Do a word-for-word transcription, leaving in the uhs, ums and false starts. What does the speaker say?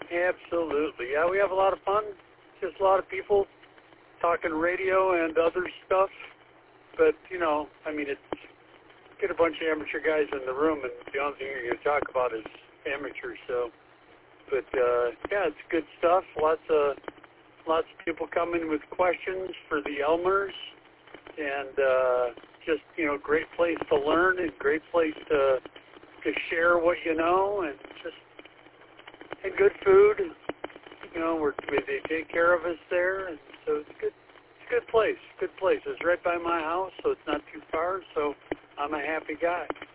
Absolutely. Yeah, we have a lot of fun. Just a lot of people talking radio and other stuff. But, you know, I mean, it's get a bunch of amateur guys in the room, and the only thing you're going to talk about is amateurs. So, but, uh, yeah, it's good stuff. Lots of lots of people coming with questions for the Elmers. And uh, just, you know, great place to learn and great place to to share what you know, and just and good food. You know, we're, they take care of us there, and so it's good. It's a good place. Good place. It's right by my house, so it's not too far. So I'm a happy guy.